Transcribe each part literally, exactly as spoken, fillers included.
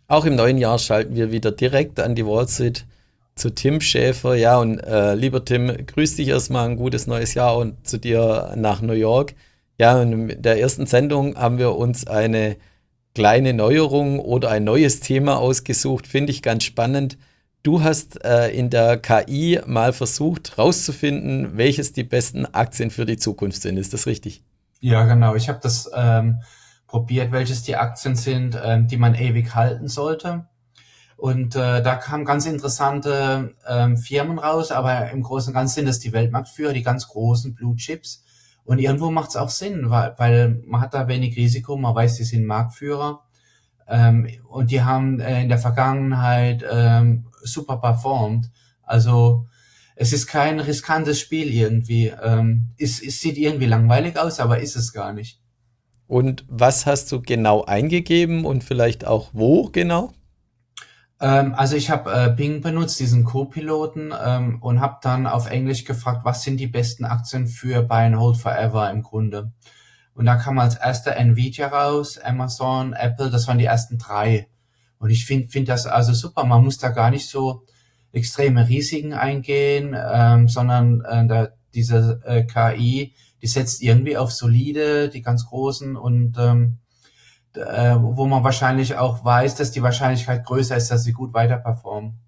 Auch im neuen Jahr schalten wir wieder direkt an die Wall Street zu Tim Schäfer. Ja, und äh, lieber Tim, grüß dich erstmal, ein gutes neues Jahr und zu dir nach New York. Ja, und in der ersten Sendung haben wir uns eine kleine Neuerung oder ein neues Thema ausgesucht, finde ich ganz spannend. Du hast äh, in der K I mal versucht rauszufinden, welches die besten Aktien für die Zukunft sind. Ist das richtig? Ja, genau. Ich habe das ähm, probiert, welches die Aktien sind, ähm, die man ewig halten sollte. Und äh, da kamen ganz interessante ähm, Firmen raus, aber im Großen und Ganzen sind es die Weltmarktführer, die ganz großen Blue Chips. Und irgendwo macht es auch Sinn, weil, weil man hat da wenig Risiko, man weiß, die sind Marktführer. Ähm, und die haben äh, in der Vergangenheit ähm, super performt. Also es ist kein riskantes Spiel irgendwie. Ähm, es, es sieht irgendwie langweilig aus, aber ist es gar nicht. Und was hast du genau eingegeben und vielleicht auch wo genau? Ähm, also ich habe äh, Bing benutzt, diesen Co-Piloten, ähm, und habe dann auf Englisch gefragt, was sind die besten Aktien für Buy and Hold Forever im Grunde. Und da kam als erster Nvidia raus, Amazon, Apple, das waren die ersten drei. Und ich finde find das also super. Man muss da gar nicht so extreme Risiken eingehen, ähm, sondern äh, da, diese äh, K I, die setzt irgendwie auf solide, die ganz großen und ähm, äh, wo man wahrscheinlich auch weiß, dass die Wahrscheinlichkeit größer ist, dass sie gut weiter performen.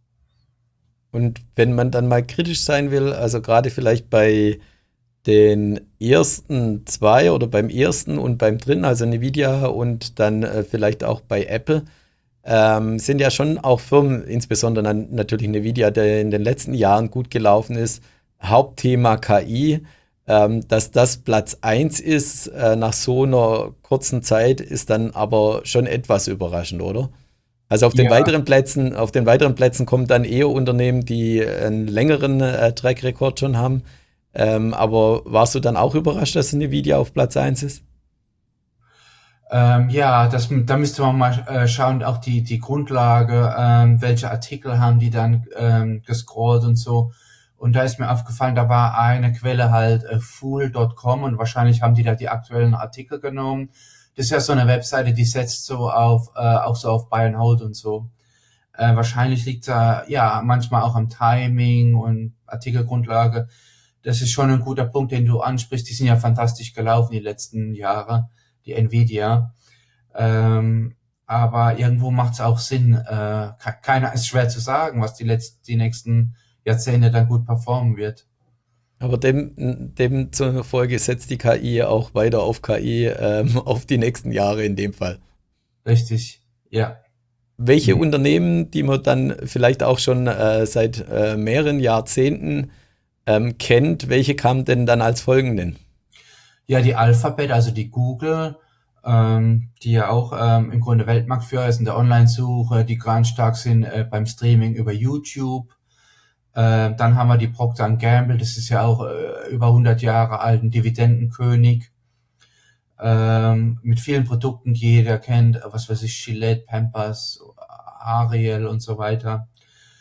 Und wenn man dann mal kritisch sein will, also gerade vielleicht bei den ersten zwei oder beim ersten und beim dritten, also Nvidia und dann äh, vielleicht auch bei Apple, ähm, sind ja schon auch Firmen, insbesondere dann natürlich Nvidia, der in den letzten Jahren gut gelaufen ist, Hauptthema K I, ähm, dass das Platz eins ist äh, nach so einer kurzen Zeit, ist dann aber schon etwas überraschend, oder? Also auf den Ja, weiteren Plätzen, auf den weiteren Plätzen kommen dann eher Unternehmen, die einen längeren äh, Track Record schon haben. Ähm, aber warst du dann auch überrascht, dass Nvidia auf Platz eins ist? ähm, ja, das, da müsste man mal äh, schauen, auch die, die Grundlage, ähm, welche Artikel haben die dann ähm, gescrollt und so. Und da ist mir aufgefallen, da war eine Quelle halt äh, fool Punkt com und wahrscheinlich haben die da die aktuellen Artikel genommen. Das ist ja so eine Webseite, die setzt so auf, äh, auch so auf Buy and Hold und so. Äh, wahrscheinlich liegt da ja manchmal auch am Timing und Artikelgrundlage. Das ist schon ein guter Punkt, den du ansprichst. Die sind ja fantastisch gelaufen die letzten Jahre, die Nvidia. Ähm, aber irgendwo macht es auch Sinn. Äh, keiner ist schwer zu sagen, was die letzten, die nächsten Jahrzehnte dann gut performen wird. Aber dem, dem zufolge setzt die K I auch weiter auf K I, ähm, auf die nächsten Jahre in dem Fall. Richtig, ja. Welche Mhm. Unternehmen, die man dann vielleicht auch schon äh, seit äh, mehreren Jahrzehnten ähm, kennt, welche kamen denn dann als folgenden? Ja, die Alphabet, also die Google, ähm, die ja auch ähm, im Grunde Weltmarktführer ist in der Online-Suche, die ganz stark sind äh, beim Streaming über YouTube. Äh, dann haben wir die Procter and Gamble, das ist ja auch äh, über hundert Jahre alt, ein Dividendenkönig, ähm, mit vielen Produkten, die jeder kennt, äh, was weiß ich, Gillette, Pampers, Ariel und so weiter.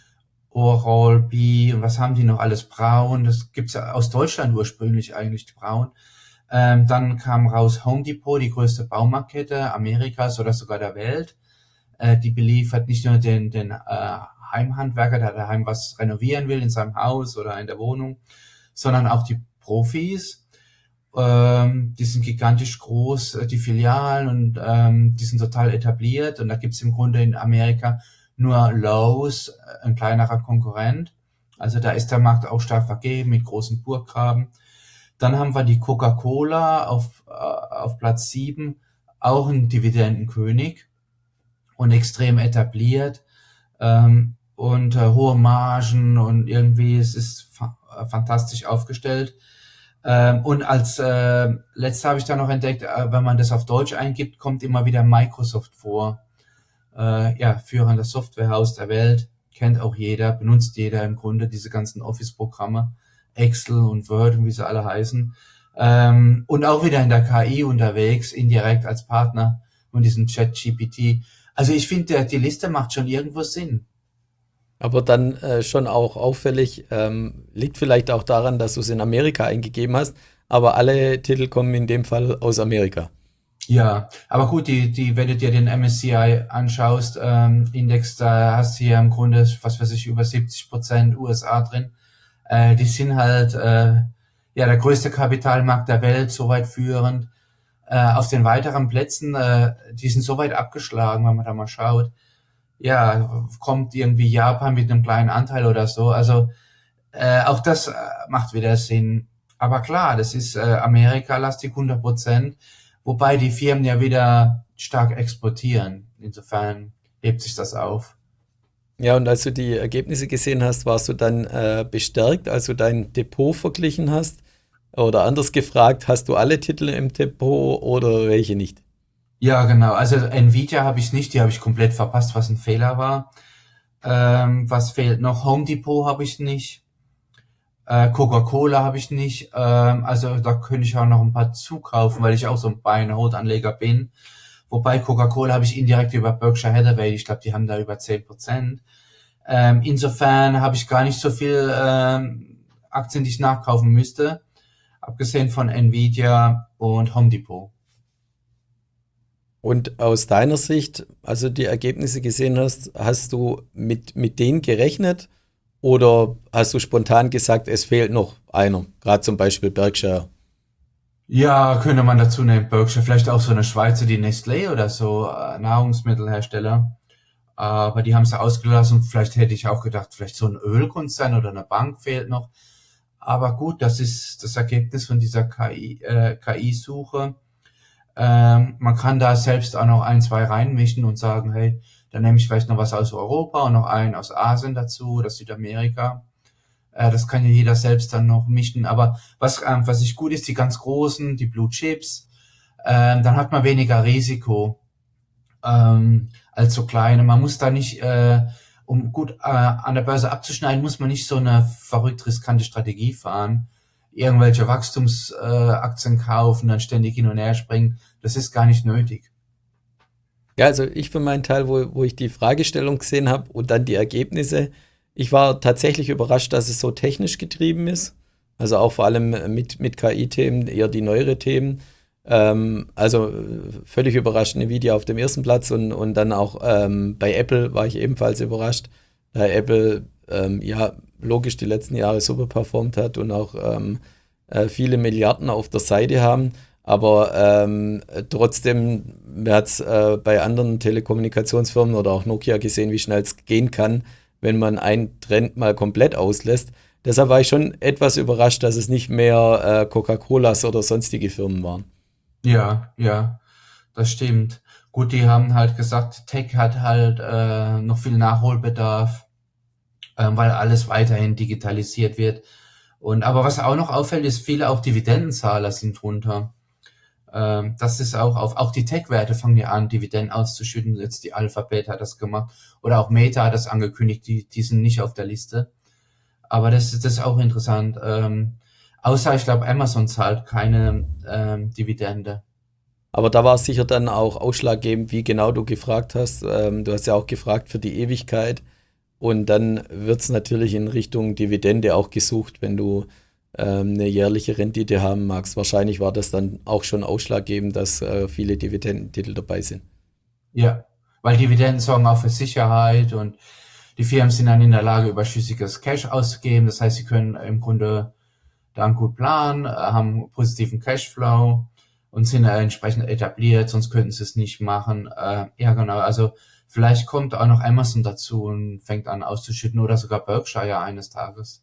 Oral-B und was haben die noch alles? Braun, das gibt's ja aus Deutschland ursprünglich eigentlich, Braun. Ähm, dann kam raus Home Depot, die größte Baumarktkette Amerikas oder sogar der Welt. Äh, die beliefert nicht nur den, den äh, Heimhandwerker, der daheim was renovieren will in seinem Haus oder in der Wohnung, sondern auch die Profis. Ähm, die sind gigantisch groß, äh, die Filialen, und ähm, die sind total etabliert. Und da gibt's im Grunde in Amerika nur Lowe's, äh, ein kleinerer Konkurrent. Also da ist der Markt auch stark vergeben mit großen Burggraben. Dann haben wir die Coca-Cola auf, äh, auf Platz sieben, auch ein Dividendenkönig und extrem etabliert, ähm, und äh, hohe Margen, und irgendwie es ist fa äh, fantastisch aufgestellt. Ähm, und als äh, letztes habe ich dann noch entdeckt, äh, wenn man das auf Deutsch eingibt, kommt immer wieder Microsoft vor. Äh, ja, führender Softwarehaus der Welt, kennt auch jeder, benutzt jeder im Grunde diese ganzen Office-Programme, Excel und Word und wie sie alle heißen. Ähm, und auch wieder in der K I unterwegs, indirekt als Partner und diesen Chat-G P T. Also ich finde, die Liste macht schon irgendwo Sinn. Aber dann äh, schon auch auffällig, ähm, liegt vielleicht auch daran, dass du es in Amerika eingegeben hast, aber alle Titel kommen in dem Fall aus Amerika. Ja, aber gut, die, die, wenn du dir den M S C I anschaust, ähm, Index, da hast du ja im Grunde, was weiß ich, über siebzig Prozent U S A drin. Äh, die sind halt, äh, ja, der größte Kapitalmarkt der Welt, soweit führend. Äh, auf den weiteren Plätzen, äh, die sind so weit abgeschlagen, wenn man da mal schaut. Ja, kommt irgendwie Japan mit einem kleinen Anteil oder so. Also, äh, auch das äh, macht wieder Sinn. Aber klar, das ist äh, Amerika-lastig hundert Prozent, wobei die Firmen ja wieder stark exportieren. Insofern hebt sich das auf. Ja, und als du die Ergebnisse gesehen hast, warst du dann äh, bestärkt, als du dein Depot verglichen hast? Oder anders gefragt, hast du alle Titel im Depot oder welche nicht? Ja, genau. Also Nvidia habe ich nicht, die habe ich komplett verpasst, was ein Fehler war. Ähm, was fehlt noch? Home Depot habe ich nicht. Äh, Coca-Cola habe ich nicht. Ähm, also da könnte ich auch noch ein paar zukaufen, weil ich auch so ein Buy-and-Hold-Anleger bin. Wobei Coca-Cola habe ich indirekt über Berkshire Hathaway. Ich glaube, die haben da über zehn Prozent. Ähm, insofern habe ich gar nicht so viel ähm, Aktien, die ich nachkaufen müsste, abgesehen von Nvidia und Home Depot. Und aus deiner Sicht, als du die Ergebnisse gesehen hast, hast du mit, mit denen gerechnet oder hast du spontan gesagt, es fehlt noch einer, gerade zum Beispiel Berkshire? Ja, könnte man dazu nehmen, Berkshire, vielleicht auch so eine Schweizer, die Nestlé oder so, äh, Nahrungsmittelhersteller. Aber die haben es ausgelassen. Vielleicht hätte ich auch gedacht, vielleicht so ein Ölkonzern oder eine Bank fehlt noch. Aber gut, das ist das Ergebnis von dieser K I, äh, K I-Suche. Ähm, man kann da selbst auch noch ein, zwei reinmischen und sagen, hey, dann nehme ich vielleicht noch was aus Europa und noch einen aus Asien dazu oder Südamerika. Äh, das kann ja jeder selbst dann noch mischen. Aber was, ähm, was ich gut ist, die ganz großen, die Blue Chips, ähm, dann hat man weniger Risiko ähm, als so kleine. Man muss da nicht, äh, um gut äh, an der Börse abzuschneiden, muss man nicht so eine verrückt riskante Strategie fahren. Irgendwelche Wachstumsaktien äh, Aktien kaufen, dann ständig hin und her springen. Das ist gar nicht nötig. Ja, also ich für meinen Teil, wo, wo ich die Fragestellung gesehen habe und dann die Ergebnisse, ich war tatsächlich überrascht, dass es so technisch getrieben ist. Also auch vor allem mit, mit K I-Themen, eher die neuere Themen. Ähm, also äh, völlig überrascht, Nvidia auf dem ersten Platz und, und dann auch ähm, bei Apple war ich ebenfalls überrascht, da Apple ähm, ja logisch die letzten Jahre super performt hat und auch ähm, äh, viele Milliarden auf der Seite haben. Aber ähm, trotzdem, man hat es äh, bei anderen Telekommunikationsfirmen oder auch Nokia gesehen, wie schnell es gehen kann, wenn man einen Trend mal komplett auslässt. Deshalb war ich schon etwas überrascht, dass es nicht mehr äh, Coca-Colas oder sonstige Firmen waren. Ja, ja, das stimmt. Gut, die haben halt gesagt, Tech hat halt äh, noch viel Nachholbedarf, ähm, weil alles weiterhin digitalisiert wird. Und aber was auch noch auffällt, ist, viele auch Dividendenzahler sind drunter. Ähm, das ist auch auf, auch die Tech-Werte fangen ja an, Dividenden auszuschütten. Jetzt die Alphabet hat das gemacht. Oder auch Meta hat das angekündigt, die, die sind nicht auf der Liste. Aber das, ist- das ist auch interessant. Ähm, außer, ich glaube, Amazon zahlt keine ähm, Dividende. Aber da war es sicher dann auch ausschlaggebend, wie genau du gefragt hast. Ähm, du hast ja auch gefragt für die Ewigkeit. Und dann wird es natürlich in Richtung Dividende auch gesucht, wenn du ähm, eine jährliche Rendite haben magst. Wahrscheinlich war das dann auch schon ausschlaggebend, dass äh, viele Dividendentitel dabei sind. Ja, weil Dividenden sorgen auch für Sicherheit und die Firmen sind dann in der Lage, überschüssiges Cash auszugeben. Das heißt, sie können im Grunde dann gut planen, äh, haben positiven Cashflow und sind äh, entsprechend etabliert, sonst könnten sie es nicht machen. Äh, ja, genau. Also vielleicht kommt auch noch Amazon dazu und fängt an auszuschütten oder sogar Berkshire eines Tages.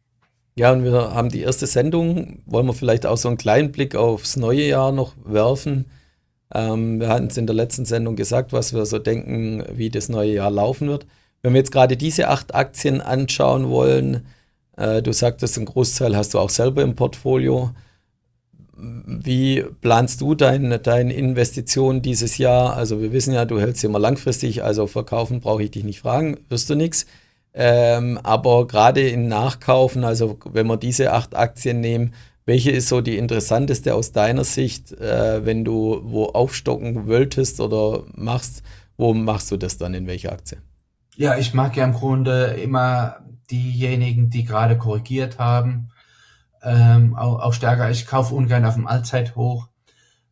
Ja, und wir haben die erste Sendung. Wollen wir vielleicht auch so einen kleinen Blick aufs neue Jahr noch werfen? Ähm, wir hatten es in der letzten Sendung gesagt, was wir so denken, wie das neue Jahr laufen wird. Wenn wir jetzt gerade diese acht Aktien anschauen wollen, äh, du sagtest, einen Großteil hast du auch selber im Portfolio. Wie planst du deine, deine Investitionen dieses Jahr? Also wir wissen ja, du hältst sie immer langfristig, also verkaufen brauche ich dich nicht fragen, wirst du nichts. Ähm, aber gerade in Nachkaufen, also wenn wir diese acht Aktien nehmen, welche ist so die interessanteste aus deiner Sicht, äh, wenn du wo aufstocken wolltest oder machst, wo machst du das dann, in welche Aktie? Ja, ich mag ja im Grunde immer diejenigen, die gerade korrigiert haben, ähm, auch, auch stärker. Ich kaufe ungern auf dem Allzeithoch.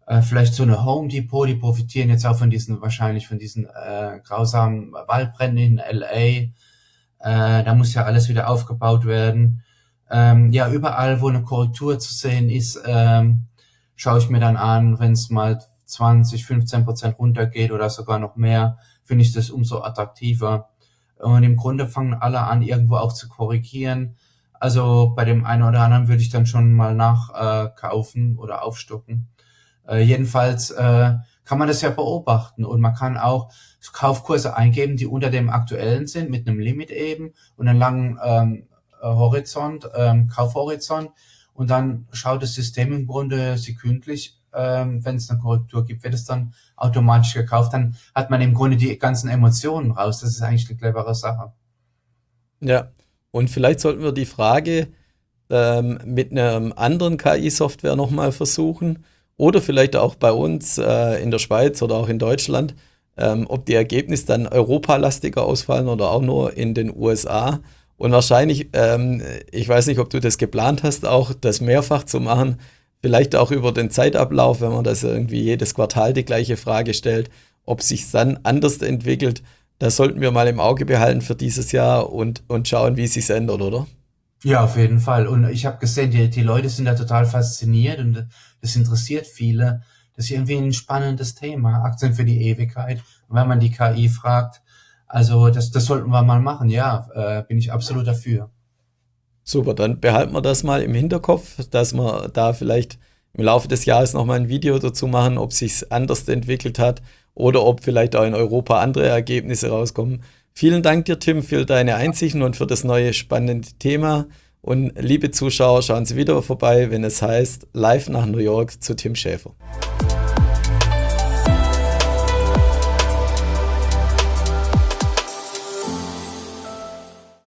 Äh, vielleicht so eine Home Depot, die profitieren jetzt auch von diesen, wahrscheinlich von diesen äh, grausamen Waldbränden in L A. Äh, da muss ja alles wieder aufgebaut werden. Ähm, ja, überall, wo eine Korrektur zu sehen ist, ähm, schaue ich mir dann an, wenn es mal zwanzig, fünfzehn Prozent runtergeht oder sogar noch mehr, finde ich das umso attraktiver. Und im Grunde fangen alle an, irgendwo auch zu korrigieren. Also bei dem einen oder anderen würde ich dann schon mal nachkaufen äh, oder aufstocken. Äh, jedenfalls äh, kann man das ja beobachten und man kann auch Kaufkurse eingeben, die unter dem aktuellen sind, mit einem Limit eben und einem langen ähm, Horizont, ähm, Kaufhorizont. Und dann schaut das System im Grunde sekündlich, ähm, wenn es eine Korrektur gibt, wird es dann automatisch gekauft. Dann hat man im Grunde die ganzen Emotionen raus. Das ist eigentlich eine clevere Sache. Ja, und vielleicht sollten wir die Frage ähm, mit einer anderen K I-Software nochmal versuchen oder vielleicht auch bei uns äh, in der Schweiz oder auch in Deutschland, ähm, ob die Ergebnisse dann europalastiger ausfallen oder auch nur in den U S A. Und wahrscheinlich, ähm, ich weiß nicht, ob du das geplant hast, auch das mehrfach zu machen, vielleicht auch über den Zeitablauf, wenn man das irgendwie jedes Quartal die gleiche Frage stellt, ob sich dann anders entwickelt. Das sollten wir mal im Auge behalten für dieses Jahr und, und schauen, wie es sich ändert, oder? Ja, auf jeden Fall. Und ich habe gesehen, die, die Leute sind da total fasziniert und das interessiert viele. Das ist irgendwie ein spannendes Thema, Aktien für die Ewigkeit. Und wenn man die K I fragt, also das, das sollten wir mal machen, ja, äh, bin ich absolut dafür. Super, dann behalten wir das mal im Hinterkopf, dass wir da vielleicht im Laufe des Jahres nochmal ein Video dazu machen, ob sich anders entwickelt hat oder ob vielleicht auch in Europa andere Ergebnisse rauskommen. Vielen Dank dir, Tim, für deine Einsichten und für das neue spannende Thema. Und liebe Zuschauer, schauen Sie wieder vorbei, wenn es heißt Live nach New York zu Tim Schäfer.